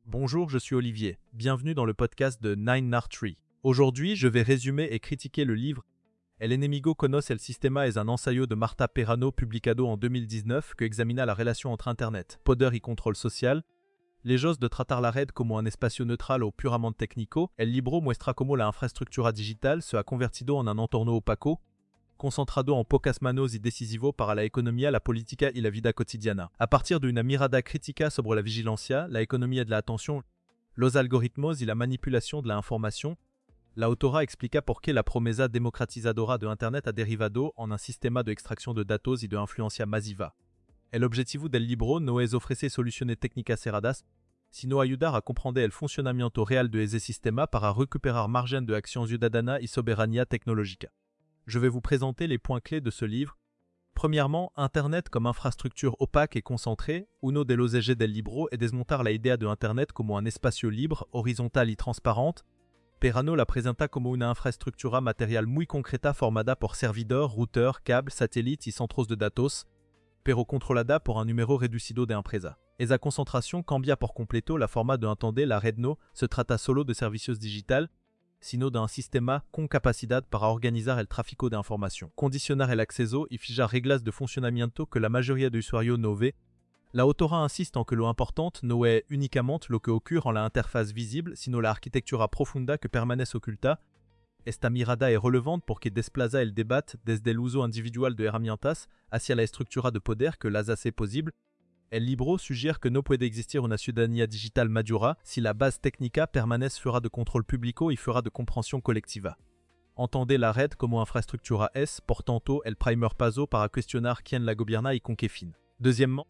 Bonjour, je suis Olivier. Bienvenue dans le podcast de Nine Nar Tree. Aujourd'hui, je vais résumer et critiquer le livre El enemigo conoce el sistema es un ensayo de Marta Perano publicado en 2019 que examina la relation entre Internet, poder y control social. Lejos de tratar la red como un espacio neutral o puramente técnico, el libro muestra cómo la infraestructura digital se ha convertido en un entorno opaco, concentrado en pocas manos y decisivo para la economía, la política y la vida cotidiana. A partir de una mirada crítica sobre la vigilancia, la economía de la atención, los algoritmos y la manipulación de la información, la autora explica por qué la promesa democratizadora de Internet ha derivado en un sistema de extracción de datos y de influencia masiva. El objetivo del libro no es ofrecer soluciones técnicas cerradas, sino ayudar a comprender el funcionamiento real de ese sistema para recuperar margen de acción ciudadana y soberanía tecnológica. Je vais vous présenter les points clés de ce livre. Premièrement, Internet comme infrastructure opaque et concentrée, uno de los ejes del libro es desmontar la idea de Internet como un espacio libre, horizontal y transparente. Perano la presenta como una infraestructura material muy concreta formada por servidor, router, câbles, satélites y centros de datos, pero controlada por un número reducido de empresa. Esa concentración cambia por completo la forma de entender la red. No se trata solo de servicios digital, sino d'un sistema con capacidad para organizar el tráfico de información, condicionar el acceso y fijar reglas de funcionamiento que la mayoría de usuarios no ve. La autora insiste en que lo importante no es únicamente lo que ocurre en la interfaz visible, sino la arquitectura profunda que permanece oculta. Esta mirada es relevante porque desplaza el debate desde el uso individual de herramientas hacia la estructura de poder que las hace posible. El libro suggère que no puede existir una ciudadanía digital madura si la base técnica permanece fuera de control público y fuera de compréhension colectiva. Entendez la red como infraestructura es, por tanto, el primer paso para cuestionar quién la gobierna y con qué fin. Deuxièmement,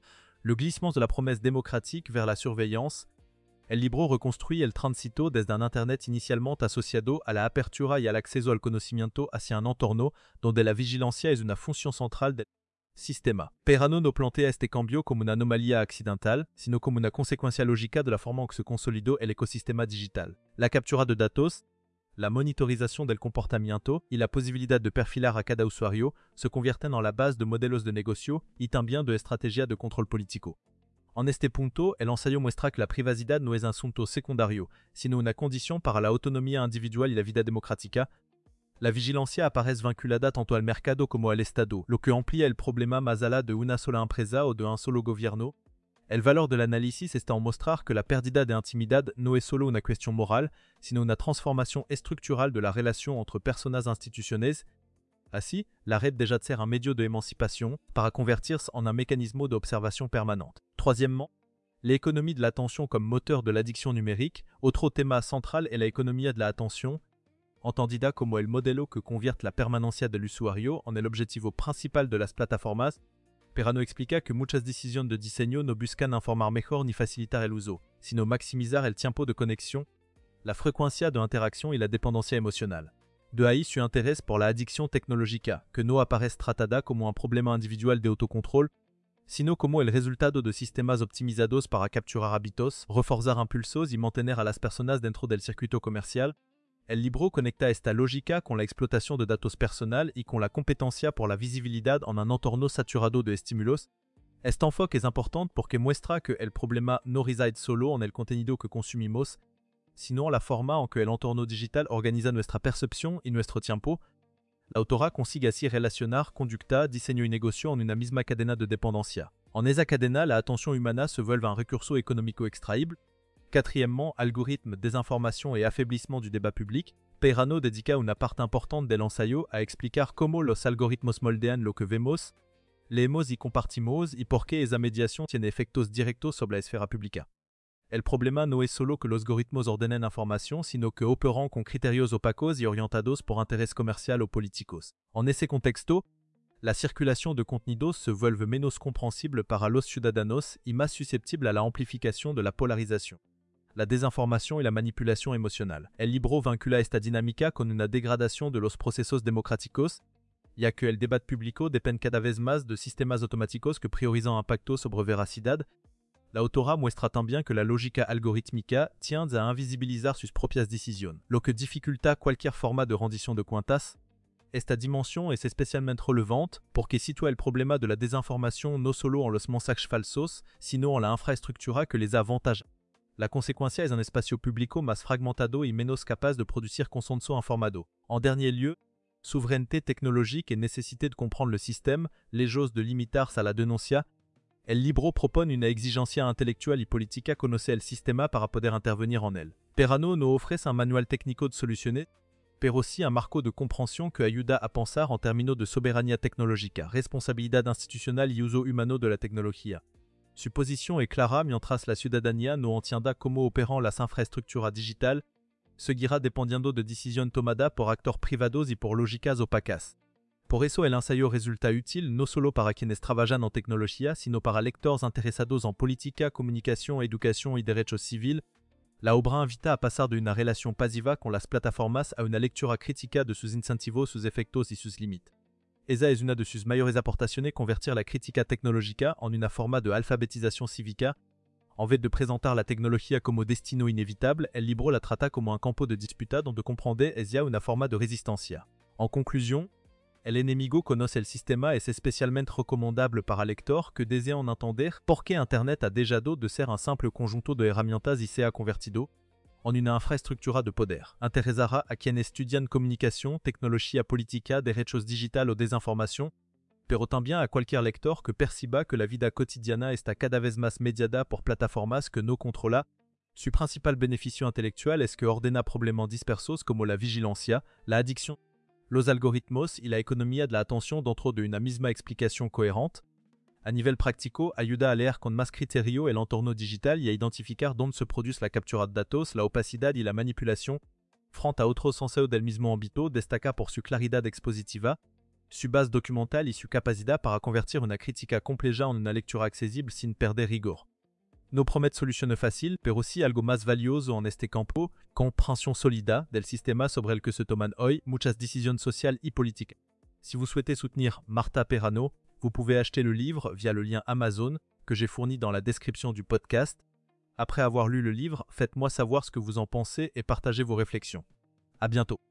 le glissement de la promesse démocratique vers la surveillance. El libro reconstruit el tránsito desde un Internet inicialmente asociado a la apertura y al acceso al conocimiento hacia un entorno donde la vigilancia es una función central del sistema. Perano no plantea este cambio como una anomalía accidental, sino como una consecuencia lógica de la forma en que se consolidó el ecosistema digital. La captura de datos, la monitorización del comportamiento y la posibilidad de perfilar a cada usuario se convierten en la base de modelos de negocio y también de estrategias de control político. En este punto, el ensayo muestra que la privacidad no es un asunto secundario, sino una condición para la autonomía individual y la vida democrática. La vigilancia aparece vinculada tanto al mercado como al Estado, lo que amplía el problema más allá de una sola empresa o de un solo gobierno. El valor del análisis está en mostrar que la pérdida de intimidad no es solo una cuestión moral, sino una transformación estructural de la relación entre personas instituciones. Así, la red deja de ser un medio de emancipación para convertirse en un mécanisme d'observation permanente. Troisièmement, l'économie de l'attention comme moteur de l'addiction numérique. Otro tema central es la economía de la atención, entendida como el modelo que convierte la permanencia del usuario en el objetivo principal de las plataformas. Perano explica que muchas decisiones de diseño no buscan informar mejor ni facilitar el uso, sino maximizar el tiempo de conexión, la frecuencia de interacción y la dependencia emocional. De ahí su interés por la adicción tecnológica, que no aparece tratada como un problema individual de autocontrol, sino como el resultado de sistemas optimizados para capturar hábitos, reforzar impulsos y mantener a las personas dentro del circuito comercial. El libro conecta esta lógica con la explotación de datos personal y con la competencia por la visibilidad en un entorno saturado de estímulos. Este enfoque es importante porque muestra que el problema no reside solo en el contenido que consumimos, sino en la forma en que el entorno digital organiza nuestra percepción y nuestro tiempo. La autora consigue así relacionar conducta, diseño y negocio en una misma cadena de dependencia. En esa cadena, la atención humana se vuelve un recurso económico extraíble. Quatrièmement, algorithmes, désinformation et affaiblissement du débat public. Perano dedica una parte importante del ensayo a explicar cómo los algoritmos moldean lo que vemos, leemos y compartimos y por qué esa mediación tiene efectos directos sobre la esfera pública. El problema no es solo que los algoritmos ordenen información, sino que operan con criterios opacos y orientados por interés comercial o políticos. En ese contexto, la circulación de contenidos se vuelve menos comprensible para los ciudadanos y más susceptible a la amplificación de la polarización, la desinformación y la manipulación emocional. El libro vincula esta dinámica con una degradación de los procesos democráticos, ya que el debate público depende cada vez más de sistemas automáticos que priorizan impacto sobre veracidad. La autora muestra también que la lógica algorítmica tiende a invisibilizar sus propias decisiones, lo que dificulta cualquier forma de rendición de cuentas. Esta dimensión es especialmente relevante porque sitúa el problema de la desinformación no solo en los mensajes falsos, sino en la infraestructura que les avantage. La consecuencia es un espacio público más fragmentado y menos capaz de producir consenso informado. En dernier lieu, souveraineté technologique et nécessité de comprendre le système, lejos de limitarse a la denuncia, el libro propone una exigencia intelectual y política conocer el sistema para poder intervenir en él. Perano no ofrece un manual técnico de soluciones, pero sí un marco de compréhension que ayuda a pensar en términos de soberanía tecnológica, responsabilidad institucional y uso humano de la tecnología. Su posición es clara mientras la ciudadanía no entienda cómo operan las infraestructuras digital, seguirá dependiendo de decisiones tomadas por actores privados y por lógicas opacas. Por eso el ensayo resulta útil no solo para quienes trabajan en tecnología, sino para lectores interesados en política, comunicación, educación y derechos civiles. La obra invita a pasar de una relación pasiva con las plataformas a una lectura crítica de sus incentivos, sus efectos y sus límites. Esa es una de sus mayores aportaciones, convertir la crítica tecnológica en una forma de alfabetización cívica. En vez de presentar la tecnología como destino inévitable, el libro la trata como un campo de disputa donde comprender es ya una forma de resistencia. En conclusion, El enemigo conoce el sistema es especialmente recomendable para lectores que desean entender por qué Internet ha dejado de ser un simple conjunto de herramientas y se ha convertido en una infraestructura de poder. Interesará a quienes estudian comunicación, tecnología política, derechos digital o desinformación, pero también a cualquier lector que perciba que la vida cotidiana está cada vez más mediada por plataformas que no controla. Su principal beneficio intelectual es que ordena problemas dispersos como la vigilancia, la adicción, los algoritmos y la economía de la atención dentro de una misma explicación coherente. A nivel práctico, ayuda a leer con más criterio el entorno digital y a identificar dónde se produce la captura de datos, la opacidad y la manipulación. Frente a otros ensayos del mismo ámbito, destaca por su claridad expositiva, su base documental y su capacidad para convertir una crítica compleja en una lectura accesible sin perder rigor. No promete soluciones fáciles, pero sí algo más valioso en este campo, compréhension sólida del sistema sobre el que se toman hoy muchas decisiones sociales y políticas. Si vous souhaitez soutenir Marta Perano, vous pouvez acheter le livre via le lien Amazon que j'ai fourni dans la description du podcast. Après avoir lu le livre, faites-moi savoir ce que vous en pensez et partagez vos réflexions. À bientôt.